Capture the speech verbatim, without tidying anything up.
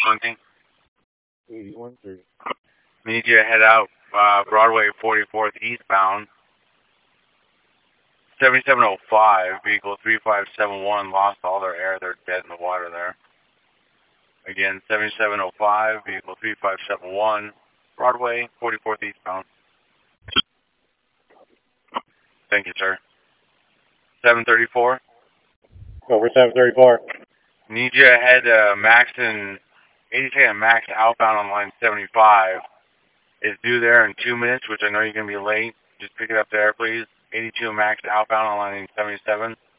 twenty. eighty-one thirty. We need you to head out uh, Broadway forty-fourth eastbound. seventy-seven oh five, vehicle three five seven one, lost all their air. They're dead in the water there. Again, seventy-seven oh five, vehicle three five seven one, Broadway forty-fourth eastbound. Thank you, sir. seven thirty-four. Over seven thirty-four. Need you to head uh, Max and eighty-second Max outbound on line seventy-five. It's due there in two minutes, which I know you're going to be late. Just pick it up there, please. eighty-two Max outbound on line seventy-seven.